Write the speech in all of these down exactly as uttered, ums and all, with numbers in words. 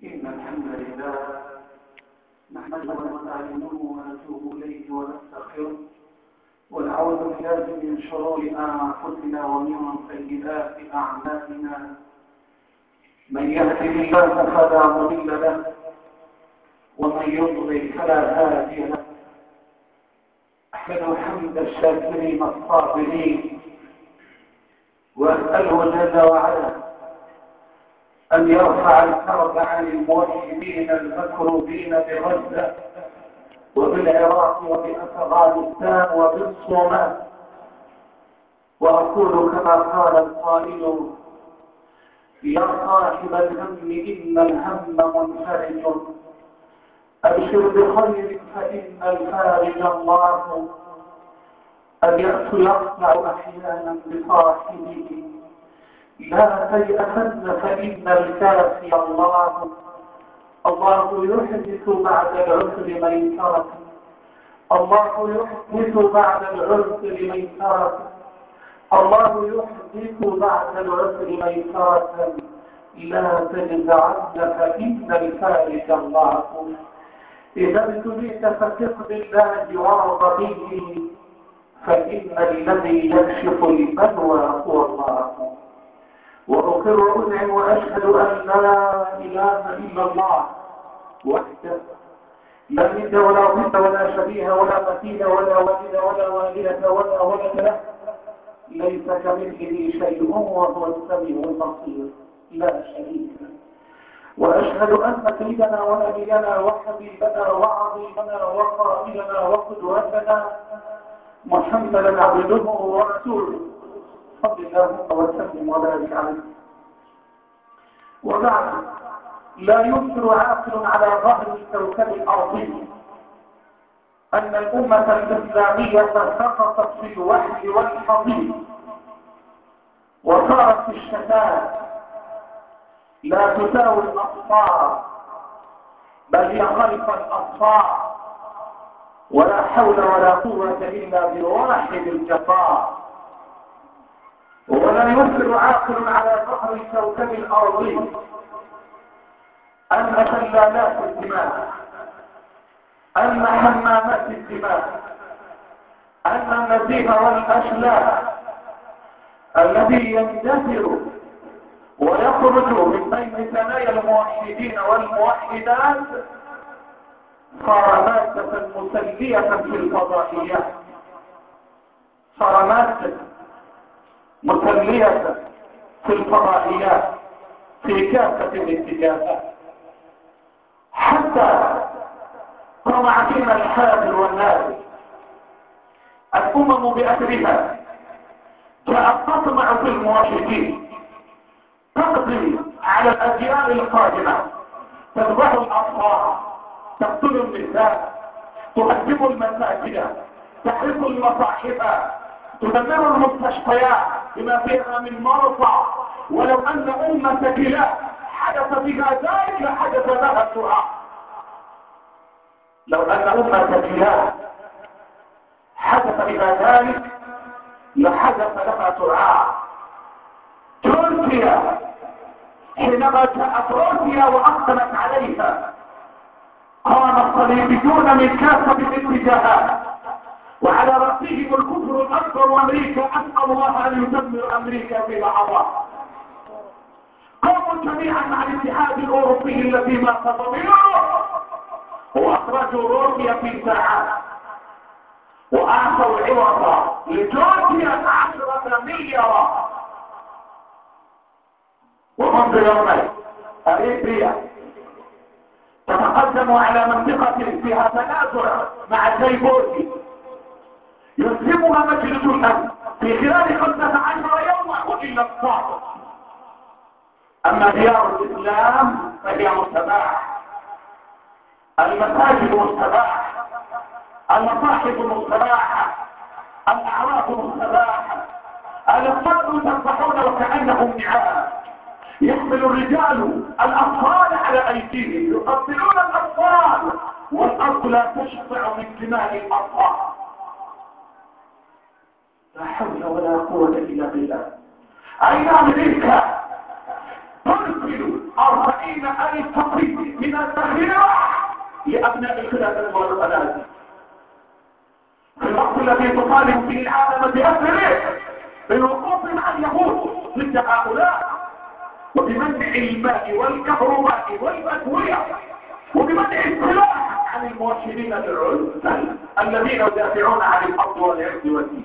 إن الحمد لله نحمده ونستعينه ونتوب إليه ونستغفره ونعوذ بالله من شرور أنفسنا ومن سيئات أعمالنا. من يهده الله فلا مضل له ومن يضلل فلا هادي له. أحمد حمد الشاكرين الصابرين وأسأله جل وعلا أن يرفع الكرب عن الموحدين المكروبين بغزة وبالعراق وبأفغانستان وبالصومال. وأقول كما قال القائل: يا صاحب الهم إن الهم منفرج، أبشر بخير فإن الفارج الله. اليأس يقطع أحيانا بصاحبه، لا تيأسن فإن الكافي الله. الله يحدث بعد العسر ميسرة، الله يحدث بعد العسر ميسرة، الله يحدث بعد العسر ميسرة، لا تجزعن فإن الفارج الله. إذا ابتليت فثق بالله وارض به، فإن الذي يكشف البلوى هو الله. وأقر وأنعم وأشهد أن لا إله إلا الله وحده لا ند ولا ضد ولا شبيه ولا مثيل ولا ولد ولا والدة ولا ولد له، ليس كمثله شيء وهو السميع البصير لا شريك له. وأشهد أن سيدنا ونبينا وحبيبنا وعظيمنا وقائدنا وقدوتنا محمدا عبده ورسوله صلى الله وسلم وبارك عليه. وبعد، لا ينكر عاقل على ظهر الكوكب الأرضي أن الأمة الإسلامية سقطت في الوحل والحضيض وصارت في الشتات، لا تساوي الأصفار بل هي خلف الأصفار، ولا حول ولا قوة إلا بالواحد الجبار. ولا ينكر عاقل على ظهر الكوكب الأرضي أن شلالات الدماء، أن حمامات الدماء، أن النزيف والأشلاء الذي يندثر ويخرج من بين ثنايا الموحدين والموحدات صار مادة مسلية في الفضائيات، صار مادة مسلية في الفضائيات في كافة الاتجاهات، حتى طمع فينا الحافل والنادي. الأمم بأسرها جاءت تطمع في الموحدين، تقضي على الأجيال القادمة، تذبح الأطفال، تقتل النساء، تهدم المساجد، تحرق المصاحف، تدمر المستشفيات بما فيها من مرضى. ولو أن أمة كلاب حدث بها ذلك لحدث لها الدعاء. لو أن أمة كلاب حدث بها ذلك لحدث لها دعاء. تركيا حينما جاءت روسيا وأقدمت عليها، قام الصليبيون من كافة الاتجاهات وعلى رأسهم الكفر الأكبر وأمريكا. أسأل الله أن يدمر أمريكا في لحظات. قاموا جميعا مع الاتحاد الأوروبي الذي ما تضميره، وأخرجوا روسيا في ساعات، وأعطوا عوضا لجورجيا عشرة مليار. ومنذ يومين أريتريا تتقدم على منطقة فيها تنازع مع جيبوتي يلزمها مجلس الأمن في خلال خمسة عشر يوما وإلا الصعب. أما ديار الإسلام فهي مستباح، المساجد مستباح، المصاحف مستباحة، الأعراف مستباحة، الأطفال تذبحون وكأنهم نعام، يحمل الرجال الأطفال على أيديهم يقتلون الأطفال، والأرض لا تشفع من دماء الأطفال. لا حول ولا قوة إلا بالله. أين أمريكا؟ تركيا يعدل أربعين ألف طفل من الذخيرة لأبناء الخلافة والخنازير في الوقت الذي تطالب فيه العالم بأسره بالوقوف مع اليهود ضد هؤلاء وبمنع الماء والكهرباء والأدوية وبمنع السلاح عن الموحدين بالعزل الذين يدافعون عن الأرض والعز والدين.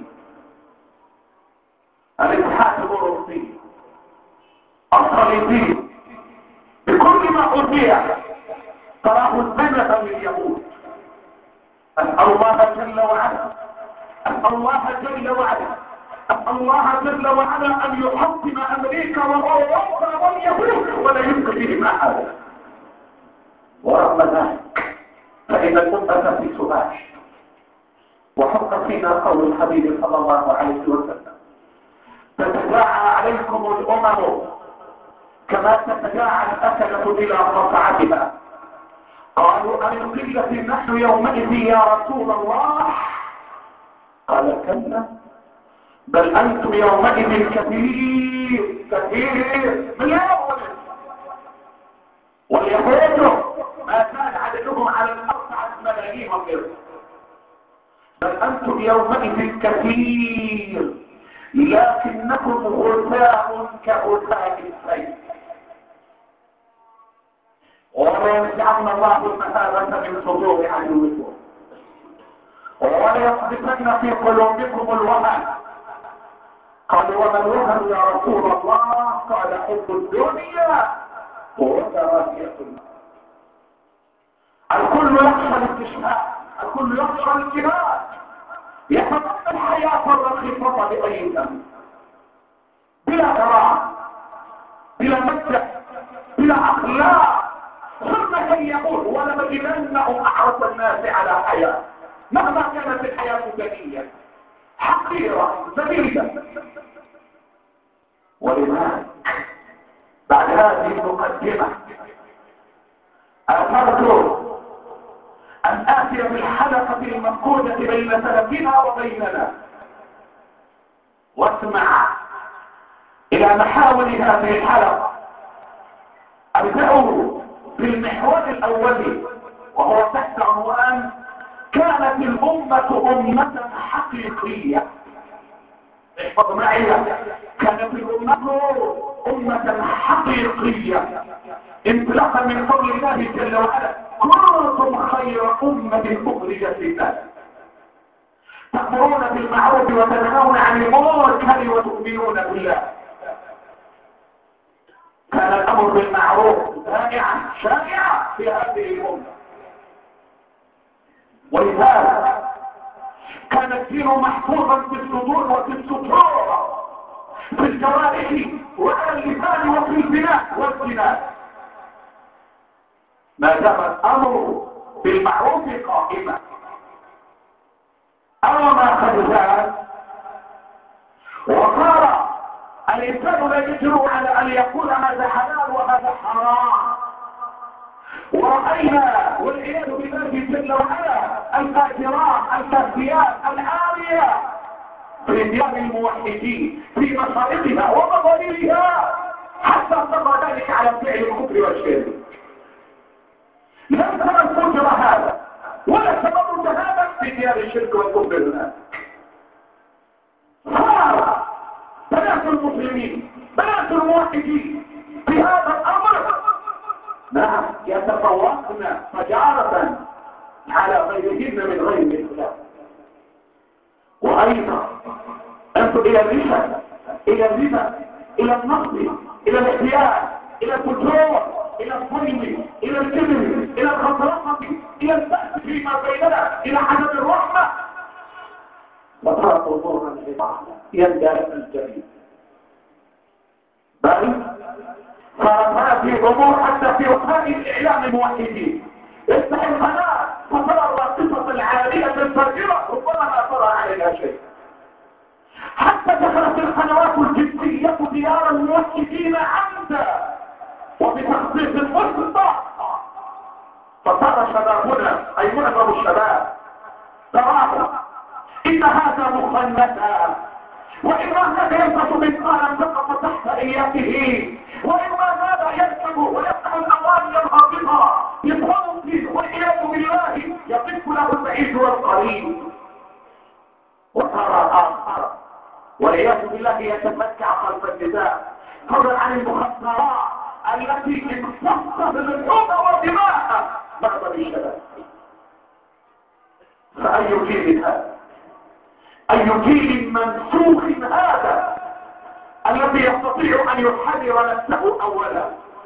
الاتحاد الأوروبي الصليبي بكل ما أوتي تراه الزنة لليهود. أسأل الله جل وعلا أسأل الله جل وعلا أسأل الله جل وعلا أن يحطم أمريكا وأوروبا واليهود ولا يبقى بهم أحد. ورغم ذلك فإن الأمة في سباش وحق فينا قول الحبيب صلى الله عليه وسلم تتداعى عليكم الأمم كما تتداعى الأكلة إلى قطعتها. قالوا أن قلة نحن يومئذ يا رسول الله؟ قال كلا بل أنتم يومئذ كثير كثير مليون. واليهود ما كان عددهم على الأرض عدد ملايين وغيره بل أنتم يومئذ كثير لكنكم غثاء كغثاء السيل. ولينزعن الله المهابة من صدور عدوكم وليقذفن في قلوبكم الوهن. قالوا وما الوهن يا رسول الله؟ قال حب الدنيا وكراهية الموت. الكل يخشى الاستشهاد الكل يخشى الجهاد يتمنى الحياة الرخيصة بأي ثمن بلا كرامة بلا مجد بلا أخلاق. ثم يقول ولنجدنهم أحرص الناس على حياة مهما كانت الحياة دنيا حقيرة ذليلة. ولذلك بعد هذه المقدمة أثرت أن آتي بالحلقة المفقودة بين سلفنا وبيننا واسمع إلى محاور هذه الحلقة. أبدأ بالمحور الأول وهو تحت عنوان كانت الأمة أمة حقيقية. احفظ معي كانت الأمة أمة حقيقية انطلاقا من قول الله جل وعلا كنتم خير أمة أخرجت للناس تأمرون بالمعروف وتنهون عن المنكر وتؤمنون بالله. كان الأمر بالمعروف شائعا شائعا في هذه الأمة ولذلك كان الدين محفوظا في الصدور وفي السطور في الجوارح وعلى اللسان وفي البناء والجنان. ما دام الأمر بالمعروف قائما أو ما قد زال وصار الإنسان لا يجرؤ على أن يقول هذا حلال وهذا حرام. ورأينا والعياذ بالله جل وعلا الفاجرات الكافيات العارية في ديار الموحدين في مصائبها ومظالمها حتى صار ذلك على فعل الكفر والشرك. لم ترى الفجر هذا ولا سبب هذا في ديار الشرك والكفر هناك. صار بنات المسلمين بنات الموحدين في هذا الأمر نعم يتفوقن فجارة على غيرهن من غير الإسلام. وأيضا أنتم إلى الرشا إلى الربا إلى النصب إلى الاحتيال إلى الفجور إلى الظلم إلى الكذب إلى الخطرقة إلى البأس فيما بيننا إلى عدم الرحمة وصارت أمورا عظاما يندى الجميع. بل صارت هذه الأمور حتى في وسائل الإعلام الموحدين يفتح القناة فترى الراقصة العالية الفاجرة ربما لا ترى عليها شيء. حتى دخلت القنوات الجنسية ديار الموحدين عمدا وبتخصيص مسبق فصار شبابنا أي معظم الشباب تراه إن هذا مخنثا وإما هذا ينقص مثقالا سقط تحت إياته وإما هذا ويكتب ويفتح الاواني الهابطه بصوت والعياذ بالله يصف له البعيد والقريب. وترى اخر والعياذ بالله يتمتع خلف النساء، فضلا عن المخدرات التي امتصت اللحوم والدماء بعض الشباب. فأي جيل هذا؟ أي جيل منسوخ هذا الذي يستطيع أن يحرر نفسه أولا؟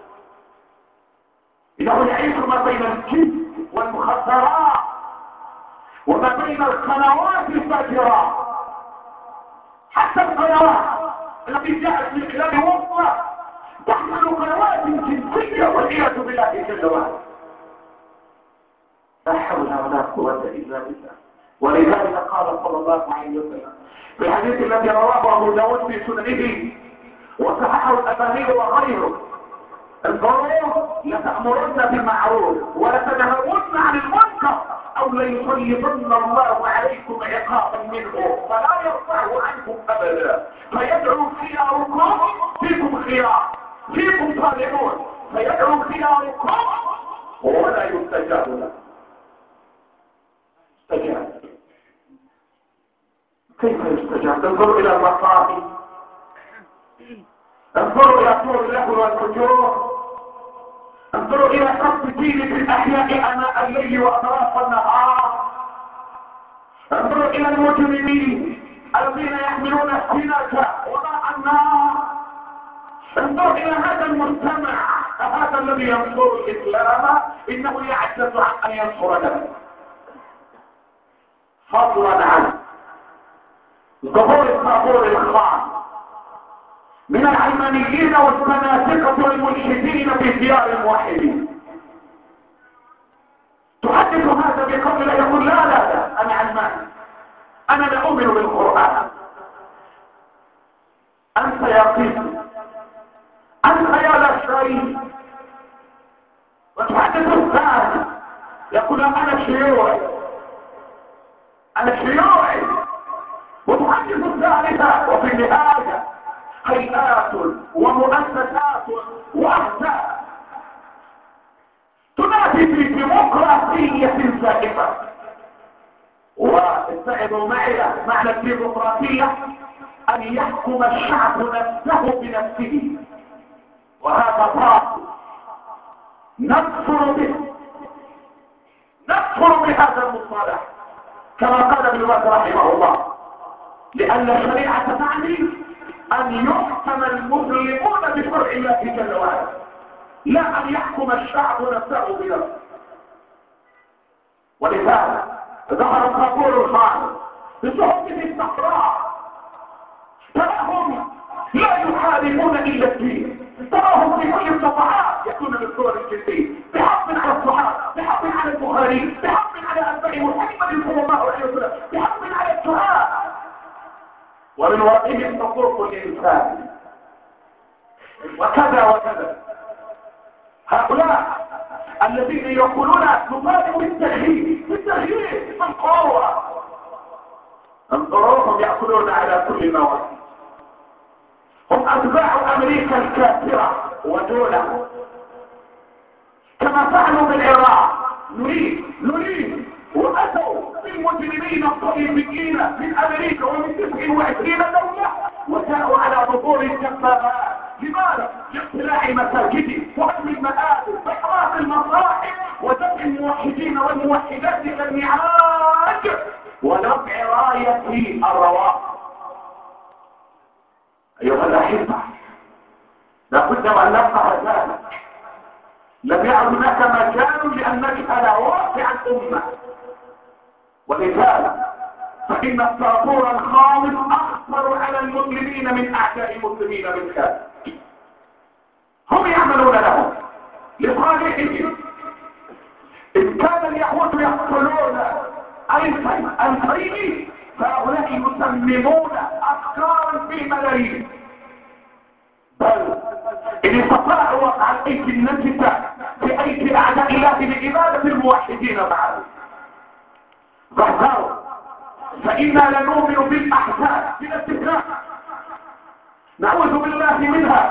إنه يعيش ما بين الجن والمخدرات وما بين القنوات الفاجرة، حتى القنوات التي جاءت من خلال وصلة تحمل قنوات جنسية والعياذ بالله جل وعلا. لا حول ولا قوة إلا بالله. ولذلك قال صلى الله عليه وسلم في الحديث الذي رواه أبو داود في سننه وصححه الألباني وغيره: انظروا لتأمرن بالمعروف ولتنهون عن المنكر أو ليسلطن الله عليكم عقابا منه فلا يرفعه عنكم أبدا، فيدعو خياركم فيكم خيار فيكم صالحون، فيدعو خياركم ولا يستجاب له. استجاب كيف يستجاب؟ انظروا إلى المصائب، انظروا إلى طول اللهو والفجور، انظروا إلى قصد الدين في الأحياء أناء الليل وأطراف النهار، انظروا إلى المجرمين الذين يحملون السنة وماء النار، انظروا إلى هذا المجتمع هذا الذي ينصر الإسلام إنه يعجز عن أن ينصر نفسه، فضلا عن ظهور الطابور الخاص من العلمانيين والفنادقة والملحدين في ديار الموحدين. تحدث هذا بقول لا يقول لا لا لا أنا علماني، أنا لا أؤمن بالقرآن. أنت يا قيس، أنت يا لا شيء. وتحدث الثاني يقول أنا شيوعي، أنا شيوعي. وتحدث الثالثة وفي النهاية هيئات ومؤسسات وأحزاب تنادي في ديمقراطية زائفة. واستعظوا معي معنى الديمقراطية أن يحكم الشعب نفسه بنفسه، وهذا باطل نكفر به، نكفر بهذا المصطلح كما قال ابن باز رحمه الله، لأن الشريعة تعني أن يحكم المسلمون بشرع الله جل وعلا، لا أن يحكم الشعب نفسه بنفسه. ولذلك ظهر الطابور الخامس بصحبة الصحراء، تراهم لا يحاربون إلا الدين، تراهم في كل الصفحات يأتون بالصور الجنسية بحق على الصحابة، بحق على البخاري، بحق على أتباع محمد صلى الله عليه وسلم، بحق على الدعاء، ومن ورائهم حقوق الإنسان وكذا وكذا. هؤلاء الذين يقولون نطالب بالتغيير بالتغيير بالقوة، انظروهم يأكلون على كل مواد. هم أتباع أمريكا الكافرة ودولها كما فعلوا بالعراق. نريد نريد وأتوا بالمجرمين الصليبيين من أمريكا ومن تسع وعشرين دولة وجاءوا على ظهور الجبارات. لماذا؟ لاقتلاع المساجد وهدم المآذن وإحراق المصاحف ودفع الموحدين والموحدات إلى النعاج ورفع راية الروافض. أيها الأحبة، لابد أن نفقه ذلك. لم يعد هناك مجال لأن نجهل واقع الأمة، ولذلك فإن الطابور الخامس أخطر على المسلمين من أعداء المسلمين بالخارج. هم يعملون لهم لصالحهم. إن كان اليهود يقتلون أيضا الخير فهؤلاء يسممون أفكارا في ملايين، بل إن استطاعوا وقع الأيدي النجسة في أيدي أعداء الله لإبادة الموحدين بعد فاحذروا، فإنا لنؤمن بالأحزاب بلا استثناء، نعوذ بالله منها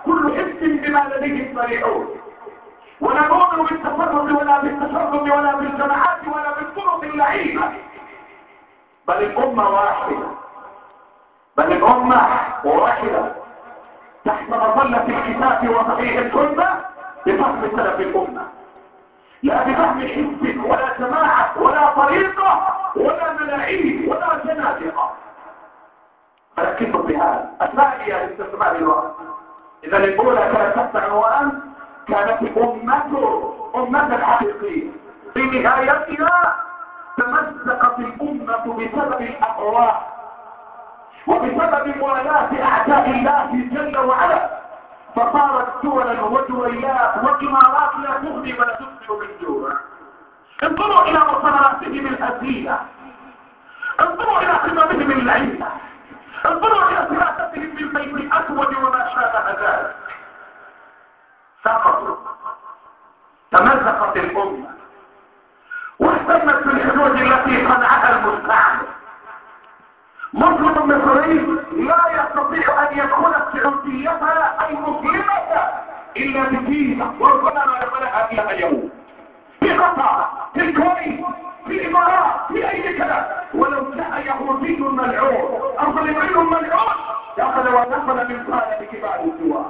كل حزب بما لديهم فرحون، ولا نؤمن بالتفرد ولا بالتشرد ولا بالجماعات ولا بالطرق اللعينة، بل الأمة واحدة، بل الأمة واحدة تحت مظلة الكتاب وصحيح السنة بفهم سلف الأمة، لا بفهم حزب ولا جماعة ولا طريقة ولا ملاعين ولا جنادقة. فركزوا في هذا. الثانية لاستثمار الوقت. إذا الأولى كانت تحت عنوان كانت أمته أمة حقيقية، في نهايتها تمزقت الأمة بسبب الأهواء وبسبب موالاة أعداء الله جل وعلا، فصارت دولا ودويلات وإمارات لا تغني ولا تسمن بالجوع. انظروا إلى مصادراتهم الهزيلة، انظروا إلى قممهم اللعينة، انظروا إلى سياستهم بالبيت الأسود وما شابه ذلك. سقطوا، تمزقت الأمة واهتمت بالحدود التي صنعها المستعمر. مسلم مصري لا يستطيع أن يدخل سعوديتها المسلمة إلا بفيزا، وربما ما دخلها إلا اليوم. في قطر، في الكويت، في الإمارات، في أي كلام، ولو جاء يهودي ملعون أو صليبي ملعون دخل ودخل من قال بكبار الدول.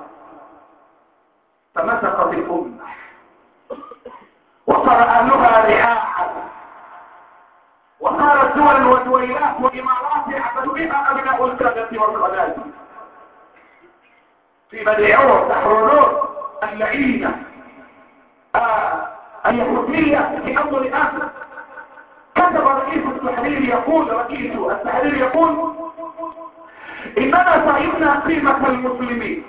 تمزقت الأمة وصار أهلها رعاعا، وصارت دول ودويلات وإمارات يعبد بها أبناء السادة والخلائق. في بديعون تحررون اللعينة آه اليهودية في أول أمر. كتب رئيس التحرير يقول رئيس التحرير يقول إننا فهمنا قيمة المسلمين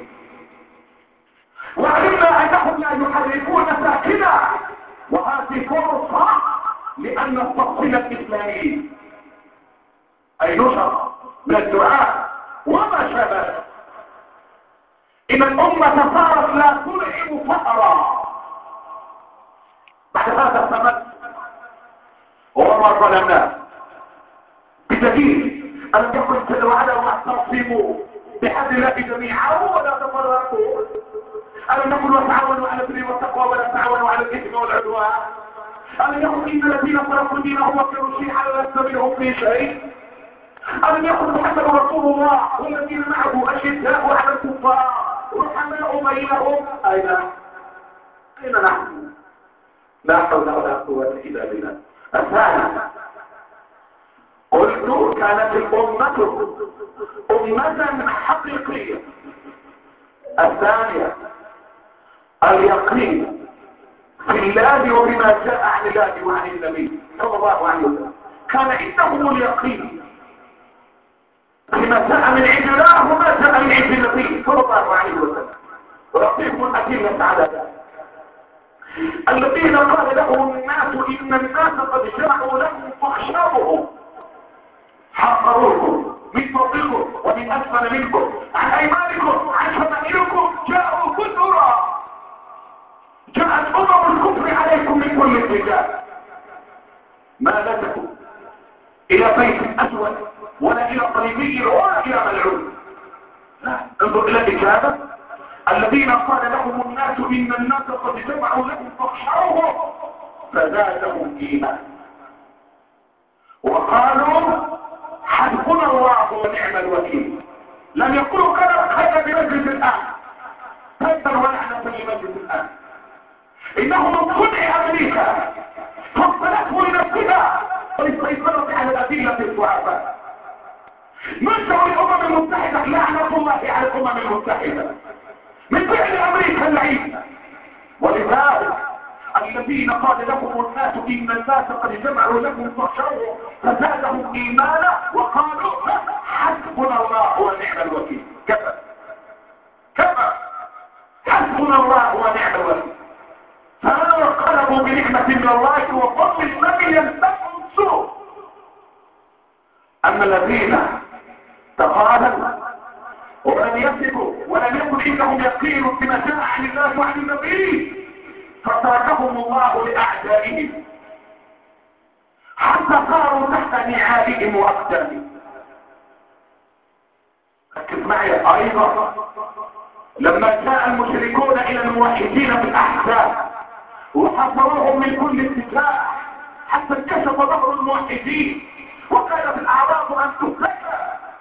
وعلمنا أنهم لا يحركون ساكنا، وهذه فرصة لأن نستقبل الإسلاميين أي نشر من الدعاء وما شابه. إن الأمة صارت لا تلعب فأرا بعد هذا الثمن وما ظلمناه بدليل ألم يقل جل وعلا واعتصموا بحبل الله جميعا ولا تفرقوا. ألم يقل وتعاونوا على البر والتقوى ولا تعاونوا على الإثم والعدوان. ألم يقل إن الذين فرقوا دينهم وكانوا شيعا لست منهم في شيء. ألم يقل محمد رسول الله والذين معه أشداء على الكفار رحماء بينهم. أين أين نحن؟ لا حول ولا قوة إلا بالله. الثاني قلت كانت الأمة أمة حقيقية. الثانية اليقين في الله وبما جاء عن الله وعن النبي صلى الله عليه وسلم. كان عندهم اليقين بما جاء من عند الله وما جاء من عند النبي صلى الله عليه وسلم. ورقيكم الأدلة على ذلك. الذين قال لهم الناس إن الناس قد جمعوا لكم فاخشوهم حاصروكم من فوقكم ومن أسفل منكم عن أيمانكم عن شمائلكم جاءوا كثرا. جاءت أمم الكفر عليكم من كل اتجاه ما لجأوا إلى بيت أسود ولا إلى صليبي ولا إلى ملعون. انظر إلى الإجابة. الذين قال لهم الناس إن الناس قد جمعوا لهم فاخشوهم فزادهم إيمان وقالوا حسبنا الله ونعم الوكيل. لم يقولوا كلام خير بمجلس الآن تبا ولعنة لمجلس الآن. إنه من صنع أمريكا فصلته لنفسها وللسيطرة على الأدلة الضعفاء. نشأ الأمم المتحدة لعنة الله على الأمم المتحدة من فعل أمريكا اللعين. ولذلك الذين قال لهم الناس إن الناس قد جمعوا لكم فاخشوهم فزادهم إيمانا وقالوا حسبنا الله ونعم الوكيل. كفى كفى حسبنا الله ونعم الوكيل. فانقلبوا بنعمة من الله وفضل لم يمسسهم سوء. أما الذين تخاذلوا ولم يثقوا ولم يكن عندهم يقين بما جاء عن الله وعن النبي فتركهم الله لأعدائهم حتى صاروا تحت نعالهم وأقدامهم. ركز معي أيضا لما جاء المشركون الى الموحدين في الاحزاب وحصروهم من كل اتجاه حتى انكشف ظهر الموحدين وكانت الاعراض ان تفلت.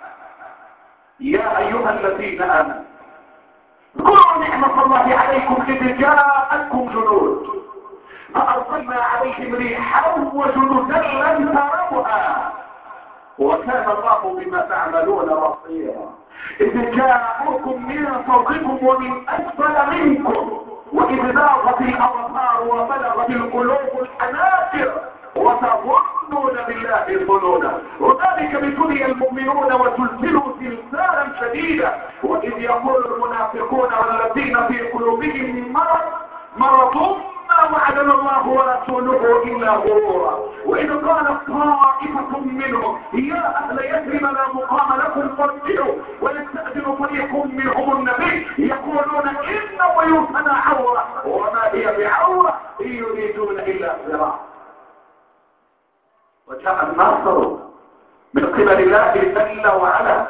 يا ايها الذين امنوا اذكروا نعمة الله عليكم اذ جاءتكم جنود فارسلنا عليهم ريحا وجنودا لم تروها وكان الله بما تعملون بصيرا. اذ جاءوكم من فوقكم ومن اسفل منكم واذ ذاقت الابصار وبلغت القلوب الحناجر وتظنون بالله الظنونا وذلك ابتلي المؤمنون وزلزلوا زلزالا شديدا واذ يقول المنافقون والذين في قلوبهم مرض مرض ما وعدنا الله ورسوله الا غرورا واذ قالت طائفه منهم يا اهل يثرب لا مقام لكم فارجعوا ويستاذن فريق منهم النبي يقولون ان بيوتنا عوره وما هي بعوره ان يريدون الا فرارا. وجاء النصر من قبل الله جل وعلا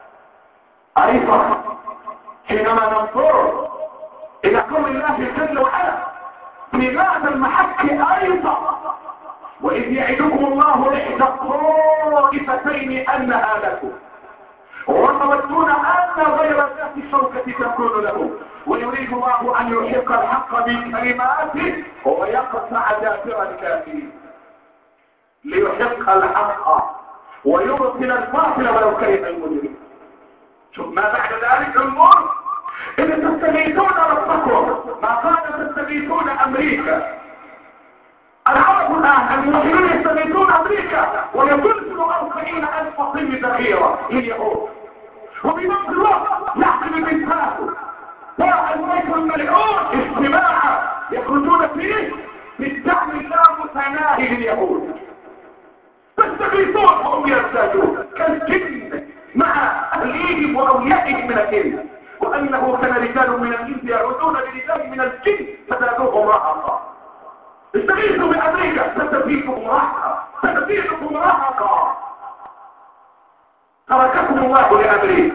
ايضا حينما ننظر الى قول الله جل وعلا في معنى المحك ايضا واذ يعدكم الله احدى الطائفتين انها لكم وتودون ان غير ذات الشوكة تكون لكم ويريد الله ان يحق الحق بكلماته ويقطع دابر الكافرين ليحق الحق ويبطل الباطل ولو كره المجرمون. شوف ما بعد ذلك انظر إذا تستغيثون ربكم ما قال تستغيثون أمريكا. العرب الآن المسلمين يستغيثون أمريكا ويترسل أربعين ألف طن ذخيرة لليهود وبنفس الوقت يحكم الإنسان والبيت الملعون اجتماعا يخرجون فيه بالدعم اللامتناهي لليهود تستغيثون وهم يرتاجون كالجن مع أهليهم وأوليائهم من الجن وأنه كان رجال من الإنس يعودون برجال من الجن فزادوهم رهقا. استغيثوا بأمريكا ستزيدكم رهقا ستزيدكم رهقا. ترككم الله لأمريكا.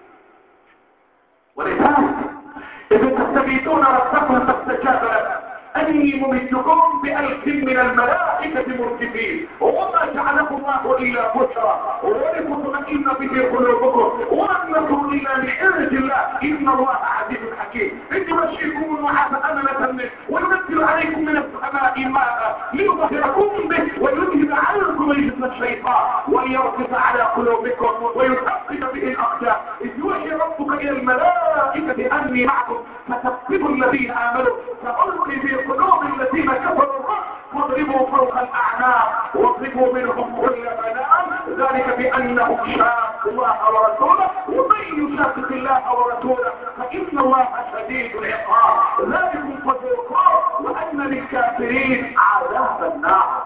ولذلك إذا تستغيثون ربكم فاستجاب لكم أني ممدكم بألف من الملائكة مرتفين وما جعلكم الله إلا بشرى ولتطمئن به قلوبكم وأنكم إلا من عند الله إن الله عزيز حكيم. إذ يمشيكم النعاس أمنة منه وينزل عليكم من السماء ماء ليطهركم به ويذهب عنكم رجس الشيطان وليربط على قلوبكم ويثبت به الأقدام. إذ يوحي ربك إلى الملائكة أني معكم فثبتوا الذين آمنوا فألقي في قلوب الذين كفروا واضربوا فوق الأعناق واضربوا منهم كل بنان ذلك بأنهم شاقوا الله ورسوله ومن يشاقق الله ورسوله فإن الله شديد العقاب ذلكم فذوقوه وأن للكافرين عذاب النار.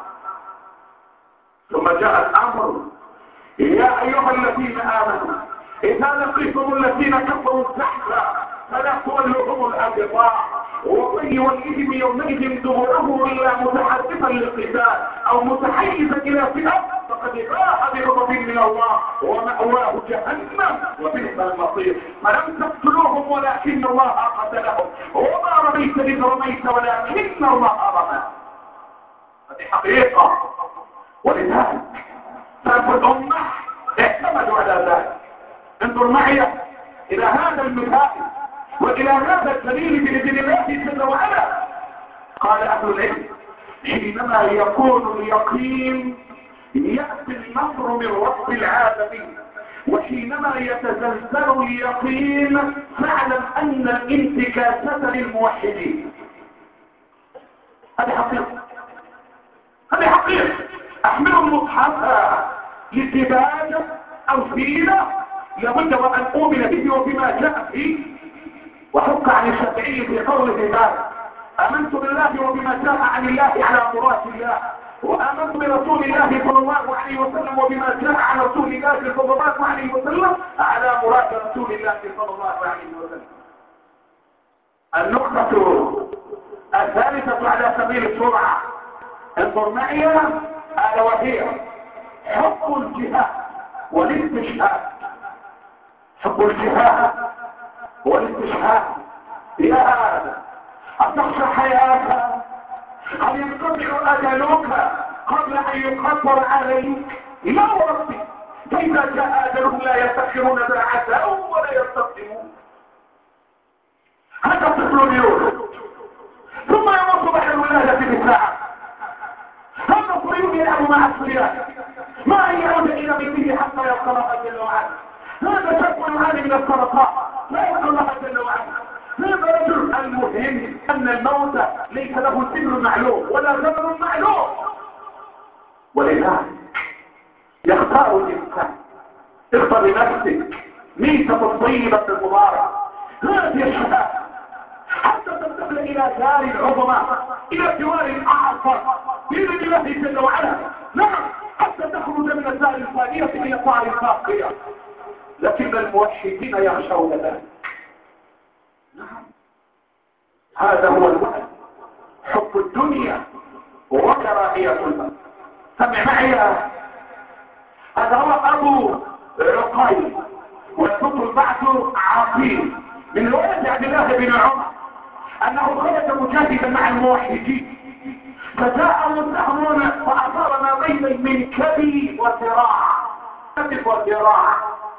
ثم جاء الأمر يا أيها الذين آمنوا إذا لقيتم الذين كفروا زحفا فلا تولوهم الأدبار ومن يولهم يومئذ دبره إلا متحرفا للقتال أو متحيزا إلى فئة فقد باء بغضب من الله ومأواه جهنم وبئس المصير. فلم تقتلوهم ولكن الله قتلهم وما رميت إذ رميت ولكن الله رمى. هذه حقيقة. ولذلك سلف الأمة اعتمدوا على ذلك. انظر معي إلى هذا المثال وإلى هذا الدليل بإذن الله جل وعلا. قال أهل العلم حينما يكون اليقين يأتي النصر من رب العالمين وحينما يتزلزل اليقين فاعلم أن الانتكاسة للموحدين. هذه حقيقة. هذه حقيقة. أحمل المصحف للدباج أو سيلة لابد وأن أؤمن به وبما جاء فيه. وحق عن الشافعي في قوله ذلك آمنت بالله وبما جاء عن الله على مراد الله وآمنت برسول الله صلى الله عليه وسلم وبما جاء عن رسول الله صلى الله عليه وسلم على مراد رسول الله صلى الله عليه وسلم. النقطة الثالثة على سبيل السرعة انظر معي ألا وهي حب الجهاد والاستشهاد. حب الجهاد والاستشهاد. يا هذا أتخشى حياتك؟ هل ينقطع أجلك قبل أن يقدر عليك؟ لا وربي، فإذا جاء أجلهم لا يستأخرون ساعة ولا يستقدمون. هذا طفل يولد ثم يموت بعد الولادة بساعة. هذا صغير يلعب مع الصبيان ما أن يعود إلى بيته حتى يلقى الله جل وعلا. هذا شاب يعاني من السرطان لا يلقى الله جل وعلا. هذا رجل. المهم أن الموت ليس له سن معلوم ولا زمن معلوم، ولذلك يختار الإنسان. اختر لنفسك ميتة طيبة المباركة، هذه الشهادة حتى تنتقل إلى دار العظمى، إلى جوار الأعظم بإذن الله جل وعلا. نعم، حتى تخرج من الدار الفانية إلى الدار الباقية. لكن الموحدين يخشون ذلك. نعم، هذا هو الوحد، حب الدنيا وكراهية الموت. سمع معي، هذا هو أبو عقيل، ويذكر البعث عقيل من رواية عبد الله بن عمر أنه خرج مجاهدا مع الموحدين، فجاءه سهم فأصاب ما بين المنكب والذراع، كتف والذراع،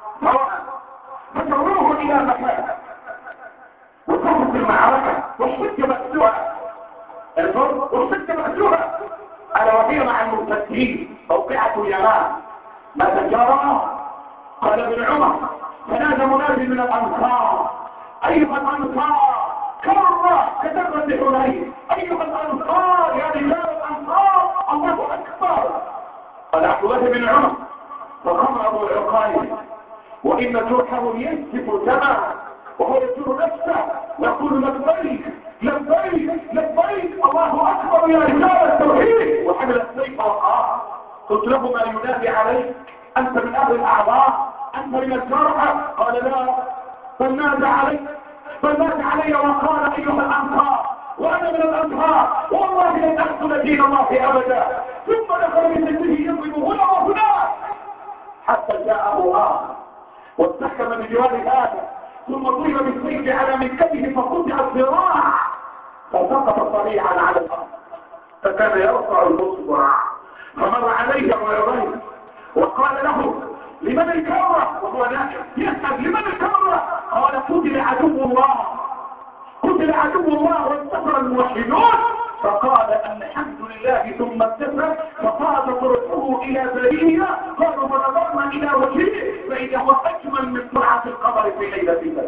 فجروه إلى مكان وصفت المعركة والصد مأسوها. الفرق والصد مأسوها على وهي مع المرتدين موقعة اليمان. ماذا جرى؟ قال ابن عمر فنادى منادي من الأنصار أيها الأنصار، كرة كدرة حنين، أيها الأنصار يا رجال الأنصار، الله أكبر. قال عبد الله بن عمر فقام أبو عقيل وإن جرحه ينزف دما وهو يجر نفسه يقول لبيك لبيك لبيك، الله أكبر يا رجال التوحيد، وحمل السيف وقال قلت له ما ينادي عليك؟ أنت من أهل الأعضاء، أنت من الجرحى؟ قال لا، بل نادى علي بل نادى علي وقال أيها الأنصار وأنا من الأنصار والله لن أقتل دين الله أبدا. ثم دخل بسيفه يضرب هنا وهنا حتى جاءه آخر واستحكم بجوار هذا، ثم ضرب بالسيف على منكبه فقطع الذراع فسقط صريعا على الأرض. فكان يرفع الأصبع فمر عليه أبو عبيد وقال له لمن الكرة وهو نائم يسأل لمن الكرة؟ قال قتل عدو الله قتل عدو الله وانتصر الموحدون. فقال الحمد لله ثم ابتسم فقال طرقه إلى برية قالوا فنظرنا إلى وجهه فإذا هو أجمل من طلعة القمر في ليلة بدر.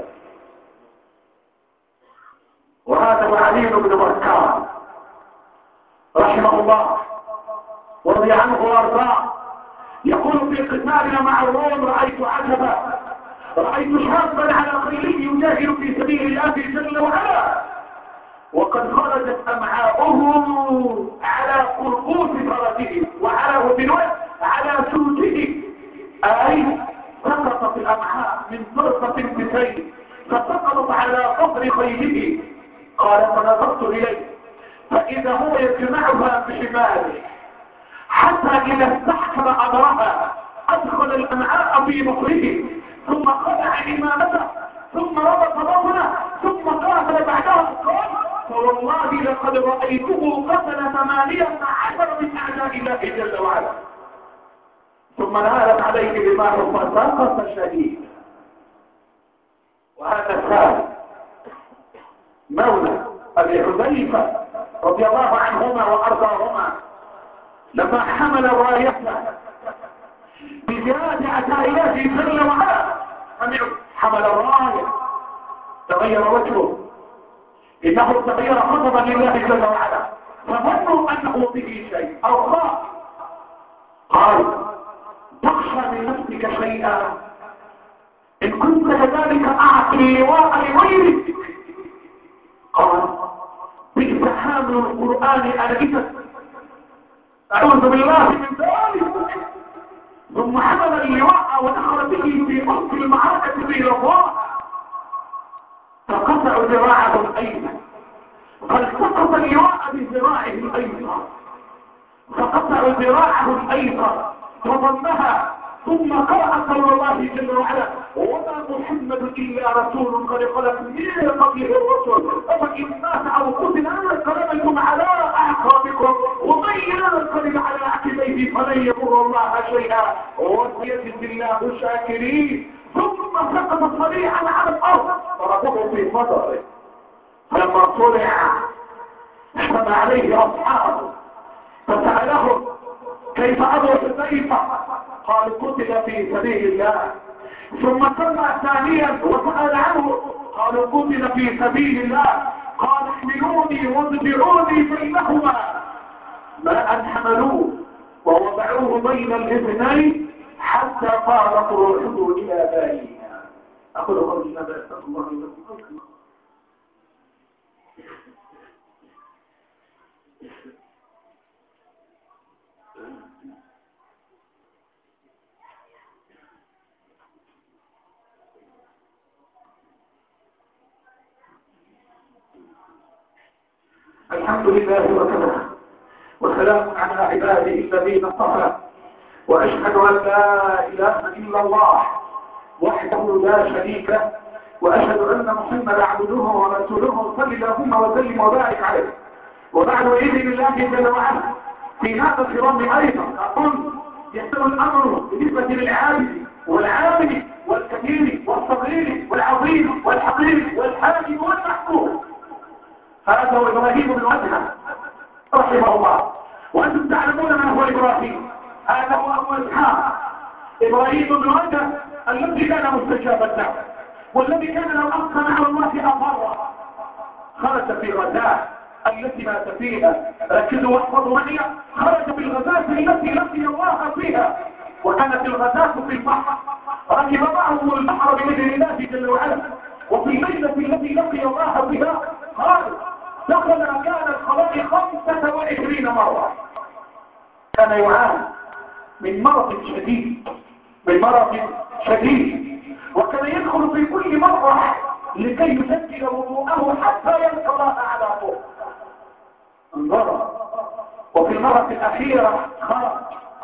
وهذا معين بن بركان رحمه الله ورضي عنه وارضاه يقول في قتالنا مع الروم رأيت عجبا، رأيت شابا على خيله يجاهد في سبيل الله جل وعلا وقد خرجت أمعاؤه على قربوس فرجه وعلى وبنوه على سوجه، أي سقطت الأمعاء من فرصة بسيف فسقطت على ظهر خيله. قال فنظرت إليه فإذا هو يجمعها بشماله حتى إذا استحكم أمرها أدخل الأمعاء في مخرجه ثم خلع إمامته ثم ربط بطنه ثم قاتل بعدها. قال فوالله لقد رأيته قتل ثمانية عشر من أعداء الله جل وعلا. ثم نالت عليه دماء فسقط شديد. وهذا الثالث مولى أبي حذيفة رضي الله عنهما وأرضاهما لما حمل رايته بجهاد أعداء الله جل وعلا حمل الراية تغير وجهه، إنه تغير غضبا لله جل وعلا فظنوا أنه به شيء أو خاف. قال تخشى من نفسك شيئا إن كنت كذلك أعطي لواء لغيرك. قال بئس حامل القرآن ألبست أعوذ بالله من ذلك. ثم حمل اللواء ودخل به في وسط المعركة بلظاها فقطعوا ذراعه الأيمن فالتقط اللواء بذراعه الأيسر فقطعوا ذراعه الأيسر فضمها ثم قرأ قول الله جل وعلا وما محمد إلا رسول قد خلت من قبله الرسل أفإن مات أو قتل انقلبتم على أعقابكم ومن ينقلب على عقبيه فلن يضر الله شيئا وسيجزي الله الشاكرين. ثم سقط صريعا على الأرض ضربوه في صدره فلما طلع اجتمع عليه أصحابه فسألهم كيف أبو حذيفة؟ قال قتل في سبيل الله. ثم سمع ثانيا وسأل عنه قالوا قتل في سبيل الله. قال احملوني وادفعوني بينهما ما أن حملوه ووضعوه بين الاثنين حتى طارت روحه إلى باريها. أقول قولي هذا أستغفر الله لكم. الحمد لله وكفى وسلام على عباده الذين اصطفى واشهد ان لا اله الا الله وحده لا شريك له واشهد ان محمدا عبده ورسوله صلى اللهم وسلم وبارك عليه. وبعد باذن الله جل وعلا في هذا الصراط ايضا اقول يحتمل الامر بالنسبه للعالم والعامل والكبير والصغير والعظيم والحقير والحاكم والمحكوم. هذا هو ابراهيم بن ادهم رحمه الله. وانتم تعلمون من هو ابراهيم. هذا هو ابو اسحاق ابراهيم بن ادهم الذي كان مستجاب الدعوه والذي كان لو اقسم على الله اضر. خرج في غزاه التي مات فيها. ركزوا واحفظوا معي. خرج في الغزاه التي لقي الله فيها وكانت الغزاه في البحر. ركب معهم البحر باذن الله جل وعلا. وفي الليله التي لقي الله فيها قال دخل مكان الخلاء خمسة وعشرين مرة. كان يعاني من مرض شديد من مرض شديد وكان يدخل في كل مرة لكي يسجل وضوءه حتى يلقى الله على طول. انظر. وفي المرة الأخيرة خرج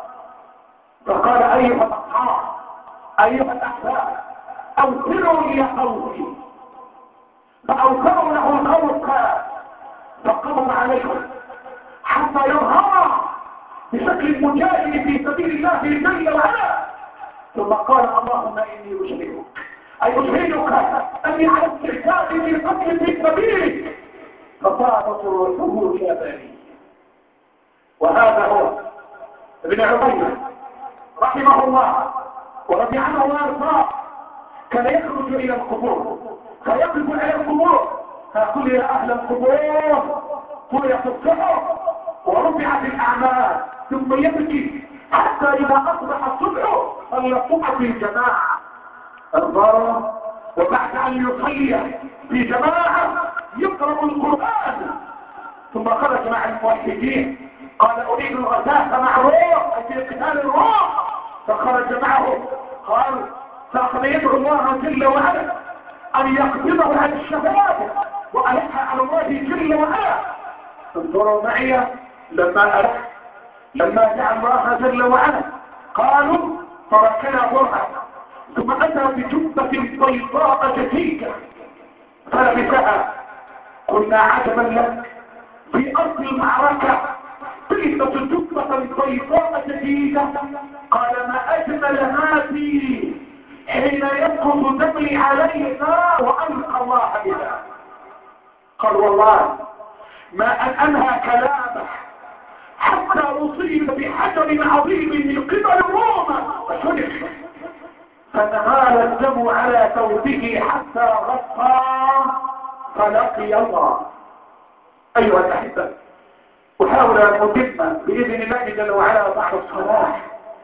فقال أيها الأصحاب أيها الأحباب أوصلوا لي قوتي. فأوصلوا له القوت فقبض عليهم حتى يظهر بشكل مجاهد في سبيل الله جل وعلا. ثم قال اللهم اني اشهدك اي اشهدك اني على استعداد للقتل في سبيلك. فصارت روحه الى باريه. وهذا هو ابن عبيد رحمه الله ورضي عنه وارضاه. كان يخرج الى القبور فيقف على القبور فيقول يا اهل القبور طرقت الصحف ورفعت الاعمال ثم يبكي حتى اذا اصبح الصبح صلى الصبح في جماعه. انظروا. وبعد ان يصلي في جماعه يقرا القران ثم خرج مع الموحدين. قال اريد الغزاه مع روح في قتال الروح. فخرج معه. قال فاخذ يدعو الله جل وعلا ان يقبضه على الشباب والح على الله جل وعلا. انظروا معي لما ألح لما دعا الله جل وعلا قالوا تركنا برهة ثم اتى بجبة بيضاء جديدة فلبسها. قلنا عجبا لك في ارض المعركة تلبس جبة بيضاء جديدة. قال ما اجمل هذه حين يسقط دمي علينا والقى الله بها. قال والله ما ان انهى كلامه حتى اصيب بحجر عظيم من قبل الروم فشنق فنهال الدم على ثوبه حتى غطى فلقي الله. ايها الاحبه احاول ان اتم باذن الله جل وعلا بعد الصلاه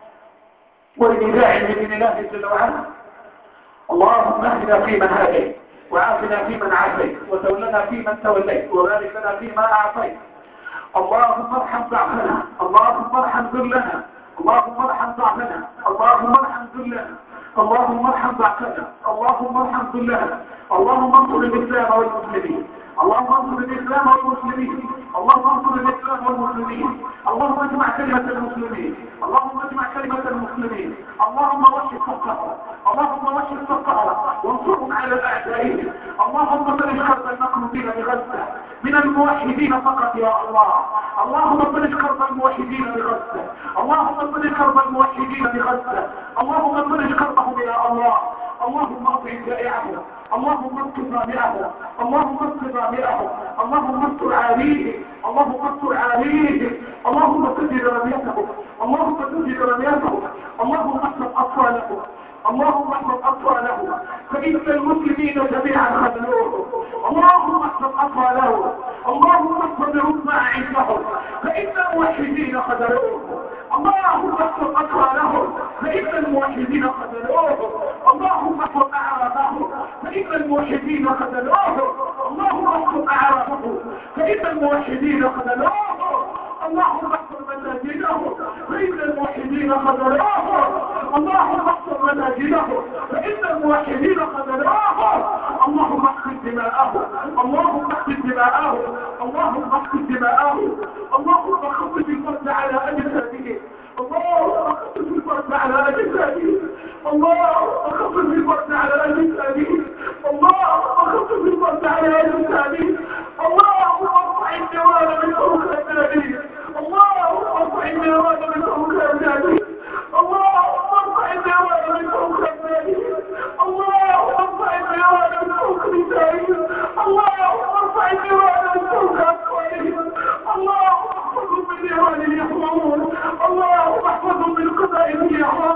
والنداء باذن الله جل وعلا. اللهم اهدنا فيمن هديت وعافنا فيمن عافيت وتولنا فيمن توليت وبارك لنا فيما اعطيت. اللهم ارحم ضعفنا اللهم ارحم ذلنا اللهم ارحم ضعفنا اللهم ارحم ذلنا اللهم ارحم ضعفنا اللهم ارحم ذلنا اللهم انصر الاسلام والمسلمين اللهم انصر الاسلام والمسلمين، اللهم انصر الاسلام والمسلمين، اللهم اجمع كلمة المسلمين، اللهم اجمع كلمة المسلمين، اللهم وحد صفهم، اللهم وحد صفهم وانصرهم على اعدائهم. اللهم فرج كرب المكروبين بغزة من الموحدين فقط يا الله. اللهم فرج كرب الموحدين بغزة، اللهم فرج كرب الموحدين بغزة، اللهم فرج كربهم يا الله. اللهم اطعم جائعهم، اللهم انصر ضامعهم، اللهم انصر ضامعهم، اللهم انصر عاليهم، اللهم انصر عاليهم، اللهم سدد رميتهم، اللهم سدد رميتهم، اللهم احفظ اطفالهم، اللهم احفظ اطفالهم فان المسلمين جميعا خذلوهم. اللهم احفظ اطفالهم، اللهم احفظ ما عندهم فان الموحدين خذلوهم. اللهم احفظ اطفالهم فان الموحدين خذلوهم. اللهم احفظ اعراضهم فان الموحدين خذلوهم. اللهم احفظ اعراضهم فان الموحدين خذلوهم. اللهم احفظ مساجدهم فان الموحدين خذلوهم. اللهم احفظ مساجدهم فان الموحدين خذلوهم. اللهم احفظ دماءهم، اللهم احفظ دماءهم، اللهم احفظ دماءهم، اللهم خفف الفرد على اجسادهم، اللهم خفف الفرد على اجسادهم، اللهم خفف الفرد على اجسادهم، اللهم خفف الفرد على اجسادهم، اللهم ارفع النيران من فوق ابنائهم، اللهم ارفع النيران من فوق ابنائهم، اللهم ارفع النيران من فوق ابنائهم، اللهم ارفع النيران من فوق نسائهم، اللهم ارفع النيران من فوق اطفالهم، اللهم احفظهم من نيران اليهود، اللهم احفظهم من قبائل اليهود،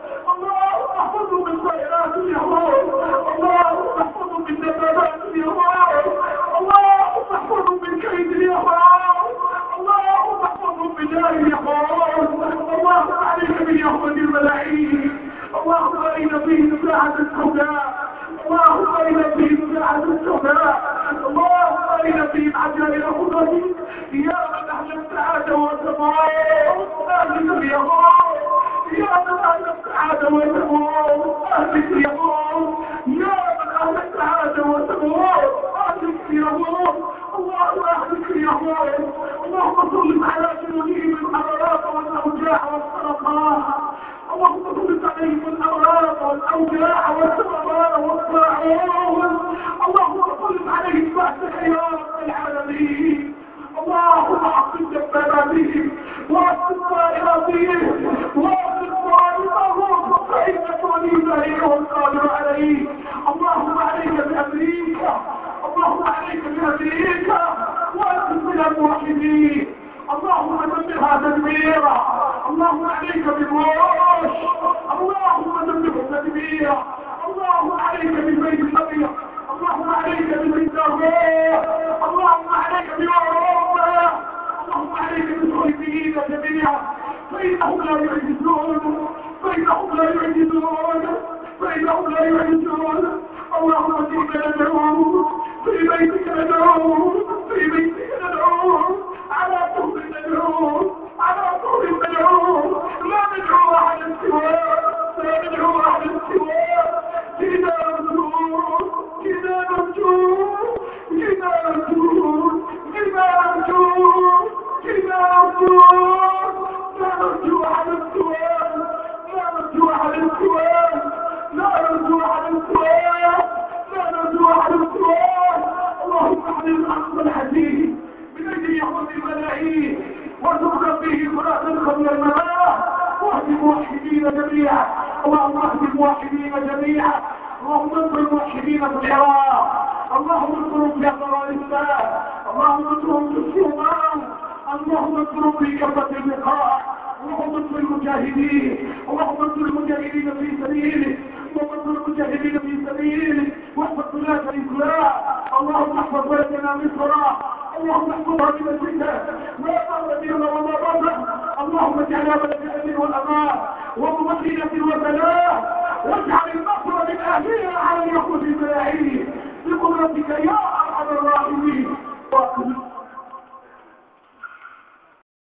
اللهم احفظهم من طائرات اليهود، اللهم احفظهم من دبابات اليهود، اللهم احفظهم من كيد اليهود، اللهم احفظهم من نار اليهود. اللهم عليك باليهود الملاعين، اللهم ارنا فيهم ساعة السوداء، اللهم ارنا فيهم ساعة السوداء، اللهم ارنا فيهم عجائب قدرتك يا من اهل السعادة والسماوات اهلك اليهود، يا من اهل السعادة والسماوات اهلك اليهود، يا من اهل السعادة والسماوات اهلك اليهود، اللهم اهلك اليهود. اللهم صل على جنودهم الامراض والاوجاع والسرطان، اللهم صل عليهم الامراض والاوجاع والسرطان والطاعون، اللهم صل عليهم بعثك يا رب العالمين. اللهم احفظ دباباتهم واحفظ طائراتهم واحفظ صواريخهم فانك ولي ذلك والقادر عليه. اللهم عليك بامريكا، اللهم عليك بامريكا وانقذ من الموحدين، اللهم دمرها تدميرا، اللهم عليك ببوش، اللهم دمره تدميرا، اللهم عليك بالبيت الابيض، اللهم عليك بالبيت الابيض، اللهم عليك باوروبا، اللهم عليك بالصليبيين جميعا فانهم لا يعجزون، فانهم لا يعجزون، فانهم لا يعجزون. اللهم جئنا ندعوك في بيتك، ندعوك في بيتك، ندعوك على طول ندعوك، على طول ندعوك، لا ندعو احدا سواك، لا ندعو احدا سواك. جئنا نرجوك، جئنا نرجوك، جئنا نرجوك، جئنا نرجوك، جئنا نرجوك، لا نرجو احدا سواك، لا نرجو احدا سواك، لا نرجو احدا سواك، لا نرجو احدا سواك. اللهم احمل الاخذ الحديد من اجل يهود الملاعين وارزقنا فيه صلاه قبل الممات، واهد الموحدين جميعا، اللهم اهد الموحدين جميعا، اللهم انصر الموحدين في العراق، اللهم انصرهم في افغانستان، اللهم انصرهم في الصومال، اللهم انصرهم في كافه البقاع، اللهم انصر المجاهدين، اللهم انصر المجاهدين في سبيلك، اللهم انصر المجاهدين في سبيلك، واحفظ بلاد الاسلام، اللهم احفظ بلدنا مصر، اللهم احفظها من الفتن ما ظهر منها وما بطن، اللهم اجعلها بلد امن وامان وطمأنينة وسلام، واجعل